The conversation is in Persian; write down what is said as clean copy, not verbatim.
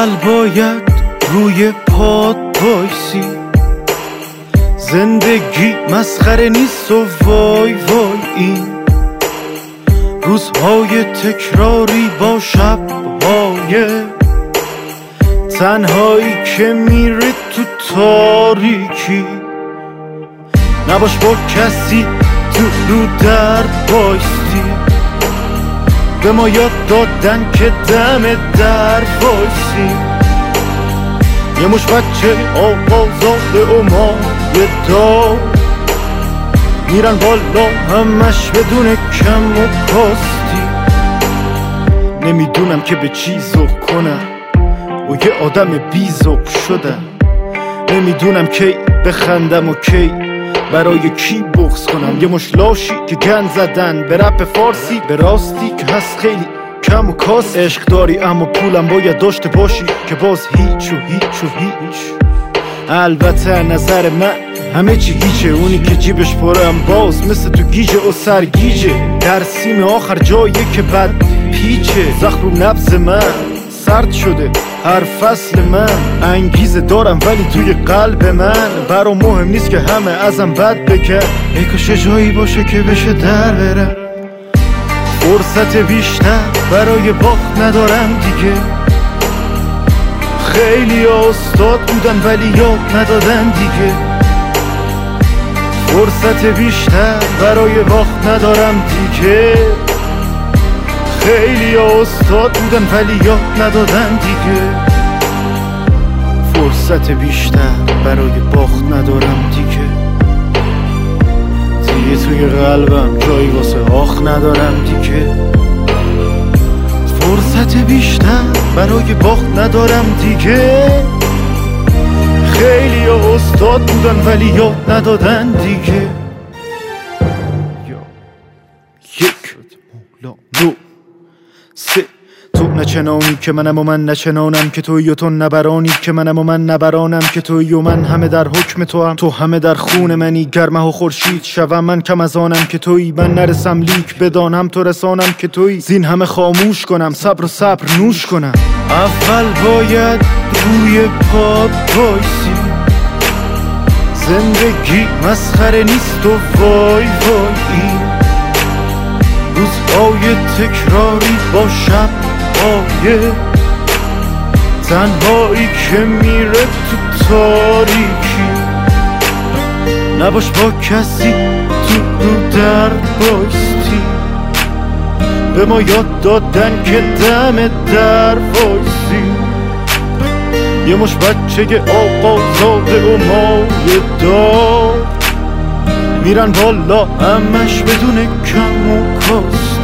اول باید روی پات وایسی، زندگی مسخره نیست و وای وای این روزهای تکراری با شبهای تنهایی که میره تو تاریکی. نباش با کسی تو رو در بایستی، به ما یاد دادن که دم در وایسی. یه مش بچه آقازاده و ما یه دار میرن بالا همش بدون کم و کاستی. نمیدونم که به چی ذوق کنم و یه آدم بی ذوق شدم. نمیدونم کی بخندم و کی برای کی بغض کنم. یه مش لاشی که گند زدن به رپ فارسی، به راستی که هست خیلی کم و کاس. عشق داری اما پولم باید داشته باشی که باز هیچ و هیچ و هیچ. البته نظر من همه چی هیچه، اونی که جیبش پرم باز مثل تو گیجه و سرگیجه. در سیم آخر جایی که بد پیچه، زخم رو نبض من سرد شده هر فصل من. انگیزه دارم ولی توی قلب من برام مهم نیست که همه ازم بد بگن. ای کاش جایی باشه که بشه در برم. فرصت بیشتر برای باخت ندارم دیگه. خیلی استاد بودن ولی یاد ندادن دیگه. فرصت بیشتر برای باخت ندارم دیگه. خیلی استاد بودن ولی یاد ندادن دیگه. فرصت بیشتر برای باخت ندارم دیگه. دیگه توی قلبم جایی واسه آخ ندارم دیگه. فرصت بیشتر برای باخت ندارم دیگه. خیلی استاد بودن ولی یاد ندادن دیگه. یک دو سه. تو نچنانی که منم و من نچنانم که تویی و تو نبرانی که منم و من نبرانم که تویی و من همه در حکم تو هم. تو همه در خون منی، گرمه و خورشید شوم من کم از آنم که تویی. من نرسم لیک بدانم تو رسانم که تویی. زین همه خاموش کنم صبر و صبر نوش کنم. اول باید روی پات وایسی، زندگی مسخره نیست و وای وای این روزهای تکراری با شبهای تنهایی که میره تو تاریکی. نباش با کسی تو رو در بایستی، به ما یاد دادن که دم در وایسی. یه مش بچه آقازاده و مایه دار میرن بالا همش بدون کم و کاس.